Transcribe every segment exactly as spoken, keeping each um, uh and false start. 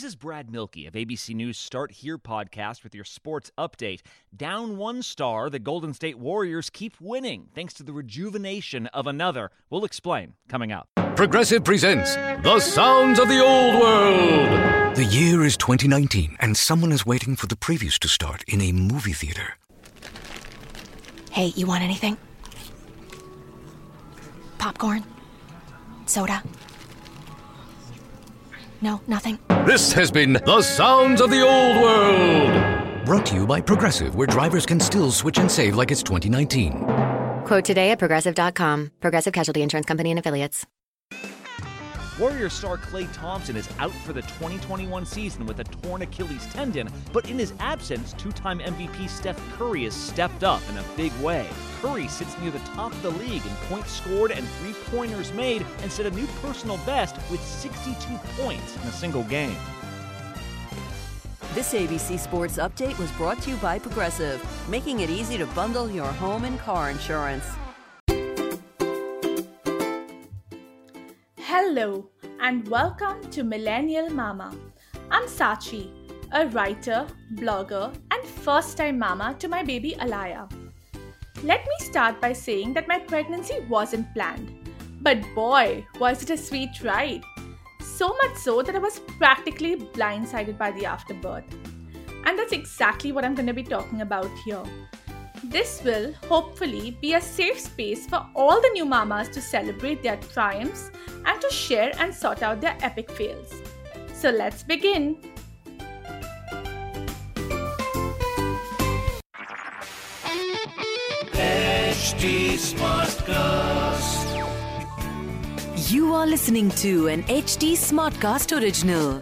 This is Brad Milkey of A B C News Start Here podcast with your sports update. Down one star, the Golden State Warriors keep winning thanks to the rejuvenation of another. We'll explain coming up. Progressive presents The Sounds of the Old World. The year is twenty nineteen, and someone is waiting for the previews to start in a movie theater. Hey, you want anything? Popcorn? Soda? No, nothing? This has been The Sounds of the Old World. Brought to you by Progressive, where drivers can still switch and save like it's twenty nineteen. Quote today at Progressive dot com. Progressive Casualty Insurance Company and Affiliates. Warriors star Klay Thompson is out for the twenty twenty-one season with a torn Achilles tendon, but in his absence, two-time M V P Steph Curry has stepped up in a big way. Curry sits near the top of the league in points scored and three-pointers made and set a new personal best with sixty-two points in a single game. This A B C Sports Update was brought to you by Progressive, making it easy to bundle your home and car insurance. Hello and welcome to Millennial Mama. I'm Sachi, a writer, blogger, and first-time mama to my baby Alaya. Let me start by saying that my pregnancy wasn't planned, but boy, was it a sweet ride. So much so that I was practically blindsided by the afterbirth. And that's exactly what I'm going to be talking about here. This will hopefully be a safe space for all the new mamas to celebrate their triumphs and to share and sort out their epic fails. So let's begin. H D Smartcast. You are listening to an H D Smartcast original.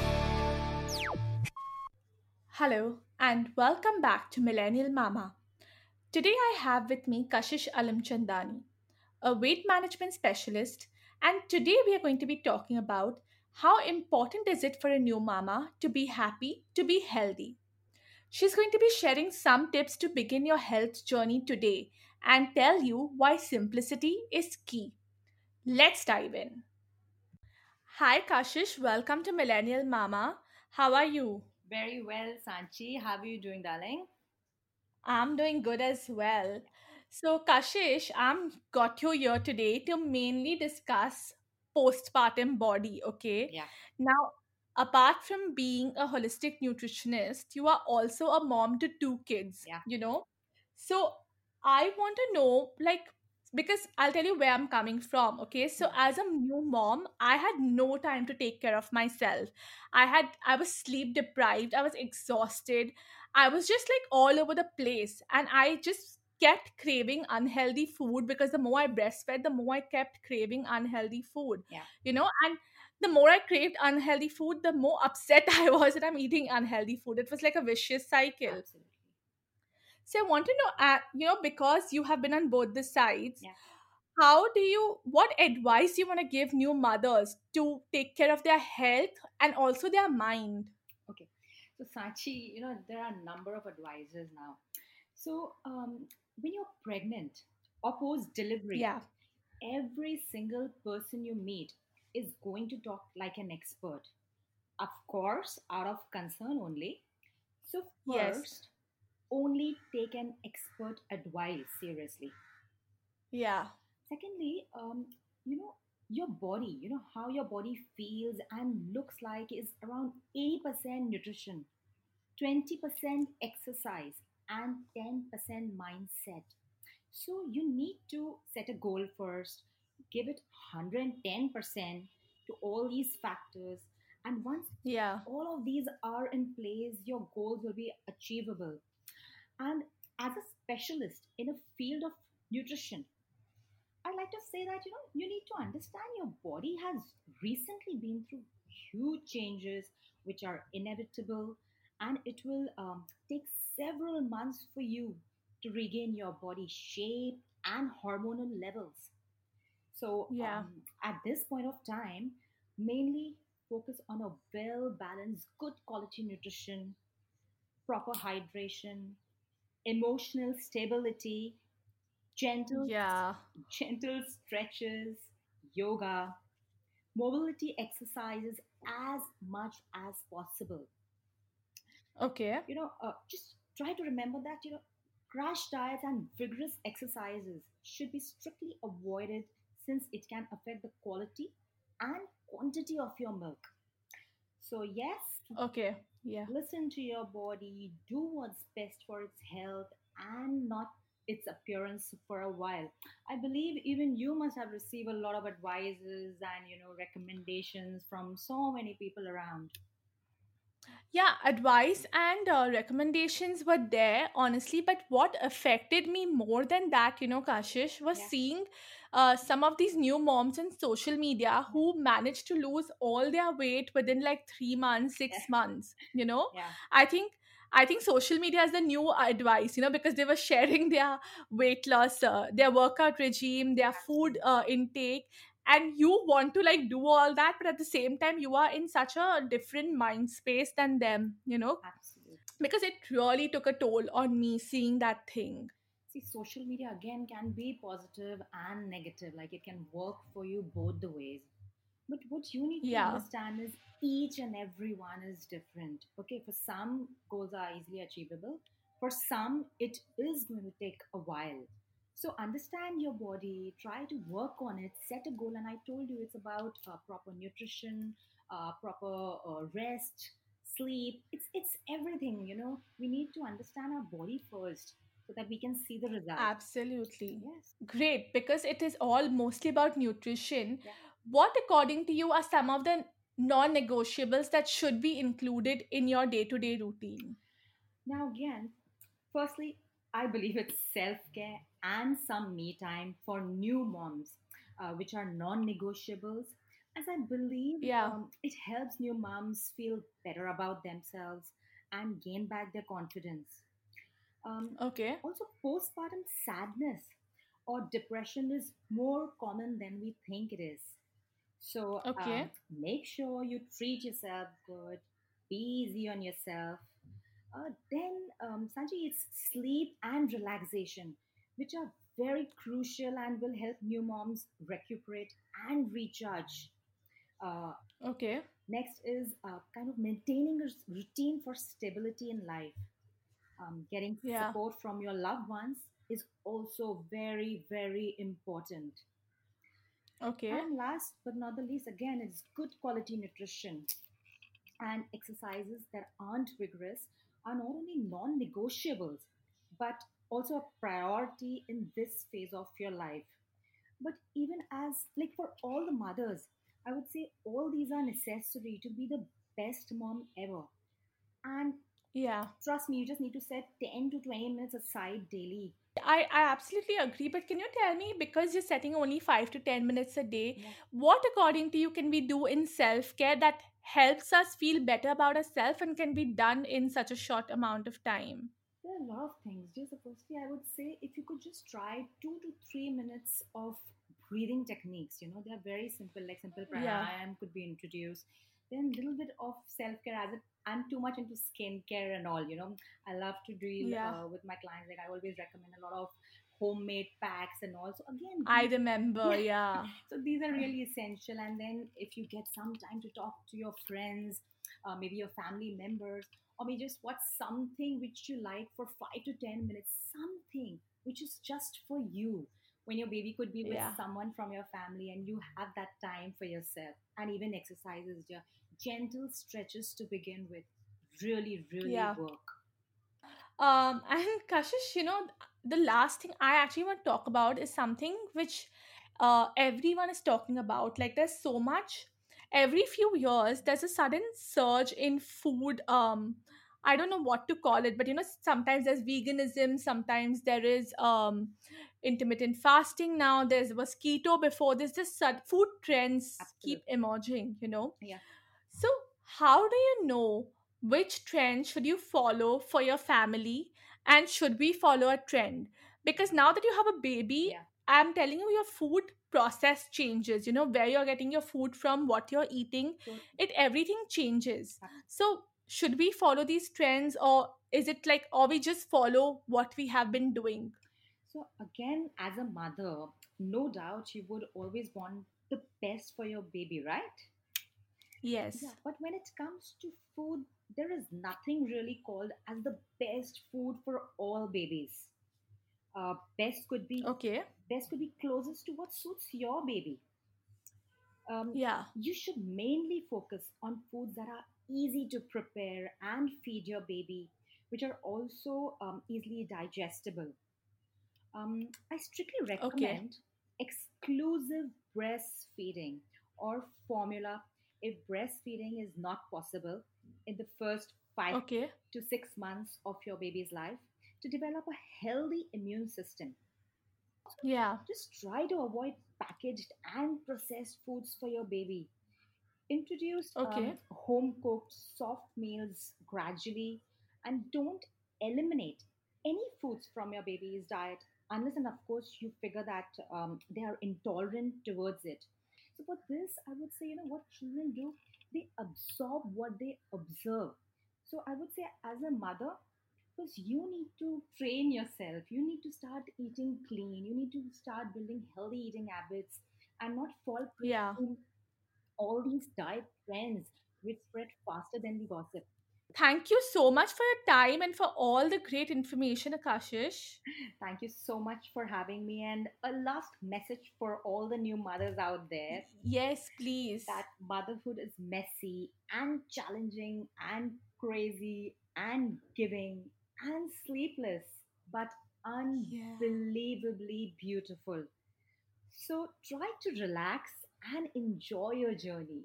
Hello and welcome back to Millennial Mama. Today I have with me Kashish Alamchandani, a weight management specialist, and today we are going to be talking about how important is it for a new mama to be happy, to be healthy. She's going to be sharing some tips to begin your health journey today and tell you why simplicity is key. Let's dive in. Hi Kashish, welcome to Millennial Mama. How are you? Very well, Sanchi. How are you doing, darling? I'm doing good as well. So, Kashish, I'm got you here today to mainly discuss postpartum body, okay? Yeah. Now, apart from being a holistic nutritionist, you are also a mom to two kids, Yeah. you know? So, I want to know, like, because I'll tell you where I'm coming from, okay? So, as a new mom, I had no time to take care of myself. I had, I was sleep deprived, I was exhausted. I was just like all over the place, and I just kept craving unhealthy food because the more I breastfed, the more I kept craving unhealthy food. Yeah. You know, and the more I craved unhealthy food, the more upset I was that I'm eating unhealthy food. It was like a vicious cycle. Absolutely. So I want to know, uh, you know, because you have been on both the sides, Yeah. how do you, what advice you want to give new mothers to take care of their health and also their mind? Okay. So, Sachi, you know, there are a number of advisors now. So, um, when you're pregnant or post delivery, Yeah. every single person you meet is going to talk like an expert. Of course, out of concern only. So, Yes. first, only take an expert advice seriously. Yeah. Secondly, um, you know, your body, you know, how your body feels and looks like is around eighty percent nutrition, twenty percent exercise, and ten percent mindset. So you need to set a goal first, give it one hundred ten percent to all these factors. And once Yeah. all of these are in place, your goals will be achievable. And as a specialist in a field of nutrition, I like to say that you know you need to understand your body has recently been through huge changes which are inevitable, and it will um, take several months for you to regain your body shape and hormonal levels. So Yeah. um, at this point of time, mainly focus on a well balanced, good quality nutrition, proper hydration, emotional stability, gentle Yeah. gentle stretches, yoga, mobility exercises, as much as possible. Okay. You know, uh, just try to remember that, you know, crash diets and vigorous exercises should be strictly avoided since it can affect the quality and quantity of your milk. So, yes, Okay. Yeah. listen to your body, do what's best for its health and not its appearance for a while. I believe even you must have received a lot of advices and, you know, recommendations from so many people around. Yeah, advice and uh, recommendations were there, honestly. But what affected me more than that, you know, Kashish, was Yeah, seeing uh, some of these new moms on social media yeah, who managed to lose all their weight within like three months, yeah, six months. You know, yeah. I think. I think social media is the new advice, you know, because they were sharing their weight loss, uh, their workout regime, their food Absolutely. uh, intake, and you want to like do all that, but at the same time you are in such a different mind space than them, you know, Absolutely. because it really took a toll on me seeing that thing. See, social media again can be positive and negative. Like it can work for you both the ways. But what you need to Yeah. understand is each and every one is different. Okay, for some, goals are easily achievable. For some, it is going to take a while. So understand your body, try to work on it, set a goal. And I told you it's about uh, proper nutrition, uh, proper uh, rest, sleep. It's it's everything. You know, we need to understand our body first so that we can see the result. Absolutely. Yes. Great, because it is all mostly about nutrition. Yeah. What, according to you, are some of the non negotiables that should be included in your day to day routine? Now, again, firstly, I believe it's self care and some me time for new moms, uh, which are non negotiables, as I believe Yeah. um, it helps new moms feel better about themselves and gain back their confidence. Um, Okay. Also, postpartum sadness or depression is more common than we think it is. So um, Okay. make sure you treat yourself good, be easy on yourself. Uh, then, um, Sanjay, it's sleep and relaxation, which are very crucial and will help new moms recuperate and recharge. Uh, Okay. Next is uh, kind of maintaining a s- routine for stability in life. Um, getting Yeah. support from your loved ones is also very, very important. Okay. And last but not the least, again, it's good quality nutrition and exercises that aren't rigorous are not only non negotiables, but also a priority in this phase of your life. But even as, like for all the mothers, I would say all these are necessary to be the best mom ever. And Yeah. trust me, you just need to set ten to twenty minutes aside daily. I, I absolutely agree, but can you tell me, because you're setting only five to ten minutes a day, Yeah. what according to you can we do in self care that helps us feel better about ourselves and can be done in such a short amount of time? There are a lot of things. Just firstly, I would say if you could just try two to three minutes of breathing techniques, you know, they're very simple, like simple Yeah. pranayam could be introduced. Then a little bit of self care as it, I'm too much into skincare and all, you know. I love to deal Yeah. uh, with my clients. Like I always recommend a lot of homemade packs and all. So again, I these, remember, yeah. yeah. So these are really essential. And then if you get some time to talk to your friends, uh, maybe your family members, or maybe just watch something which you like for five to ten minutes, something which is just for you. When your baby could be with Yeah. someone from your family and you have that time for yourself, and even exercises, yeah, gentle stretches to begin with really, really Yeah. work. Um, and Kashish, you know, the last thing I actually want to talk about is something which uh, everyone is talking about. Like, there's so much. Every few years, there's a sudden surge in food. Um, I don't know what to call it, but you know, sometimes there's veganism, sometimes there is um, intermittent fasting. Now there's was keto before. There's just sud- food trends keep Absolutely. emerging. You know, Yeah. so, how do you know which trend should you follow for your family and should we follow a trend? Because now that you have a baby, Yeah. I'm telling you, your food process changes, you know, where you're getting your food from, what you're eating, So, it everything changes. So, should we follow these trends, or is it like, or we just follow what we have been doing? so again, as a mother, no doubt you would always want the best for your baby, right? Yes. Yeah, but when it comes to food, there is nothing really called as the best food for all babies. Uh, best could be Okay. best could be closest to what suits your baby. Um, Yeah. you should mainly focus on foods that are easy to prepare and feed your baby, which are also um, easily digestible. Um, I strictly Okay. recommend exclusive breastfeeding or formula if breastfeeding is not possible in the first five Okay. to six months of your baby's life to develop a healthy immune system. Yeah. Just try to avoid packaged and processed foods for your baby. Introduce um, Okay. home cooked soft meals gradually, and don't eliminate any foods from your baby's diet unless and of course you figure that um, they are intolerant towards it. So for this I would say, you know what children do, they absorb what they observe. So I would say as a mother, because you need to train yourself, you need to start eating clean, you need to start building healthy eating habits and not fall prey Yeah. to all these diet trends which spread faster than the gossip. Thank you so much for your time and for all the great information, Akashish. Thank you so much for having me. And a last message for all the new mothers out there, Yes, please. that motherhood is messy and challenging and crazy and giving and sleepless, but Yeah. unbelievably beautiful. So try to relax and enjoy your journey.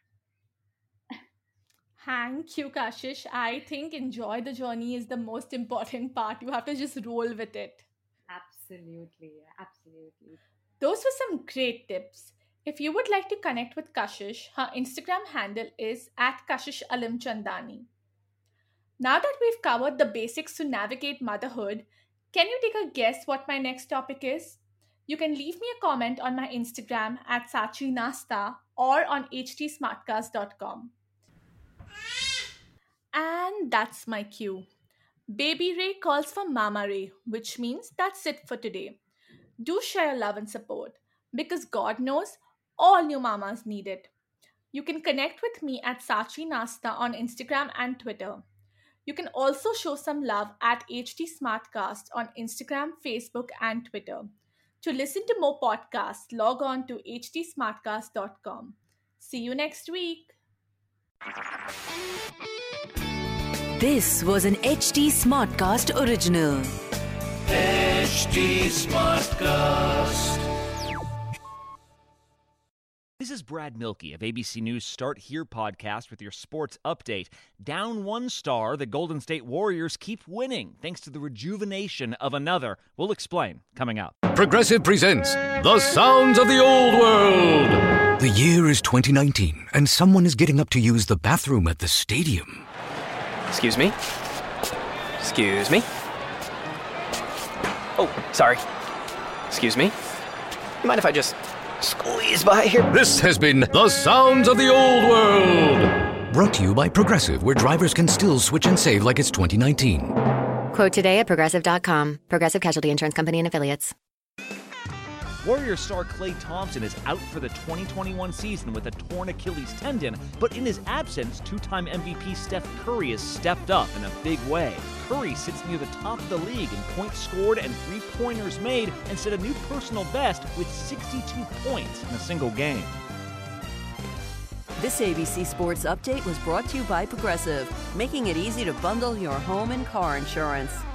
Thank you, Kashish. I think enjoy the journey is the most important part. You have to just roll with it. Absolutely, absolutely. Those were some great tips. If you would like to connect with Kashish, her Instagram handle is at Kashish Alim Chandani. Now that we've covered the basics to navigate motherhood, can you take a guess what my next topic is? You can leave me a comment on my Instagram at Sachi Nasta or on h t smartcast dot com. And that's my cue. Baby Ray calls for Mama Ray, which means that's it for today. Do share love and support because God knows all new mamas need it. You can connect with me at Sachi Nasta on Instagram and Twitter. You can also show some love at H T Smartcast on Instagram, Facebook, and Twitter. To listen to more podcasts, log on to h t smartcast dot com. See you next week. This was an H T Smartcast original. H T Smartcast. This is Brad Milkey of A B C News Start Here podcast with your sports update. Down one star, the Golden State Warriors keep winning thanks to the rejuvenation of another. We'll explain coming up. Progressive presents The Sounds of the Old World. The year is twenty nineteen, and someone is getting up to use the bathroom at the stadium. Excuse me? Excuse me? Oh, sorry. Excuse me? You mind if I just squeeze by here? This has been The Sounds of the Old World. Brought to you by Progressive, where drivers can still switch and save like it's twenty nineteen. Quote today at progressive dot com. Progressive Casualty Insurance Company and Affiliates. Warrior star Klay Thompson is out for the twenty twenty-one season with a torn Achilles tendon, but in his absence, two-time M V P Steph Curry has stepped up in a big way. Curry sits near the top of the league in points scored and three-pointers made and set a new personal best with sixty-two points in a single game. This A B C Sports Update was brought to you by Progressive, making it easy to bundle your home and car insurance.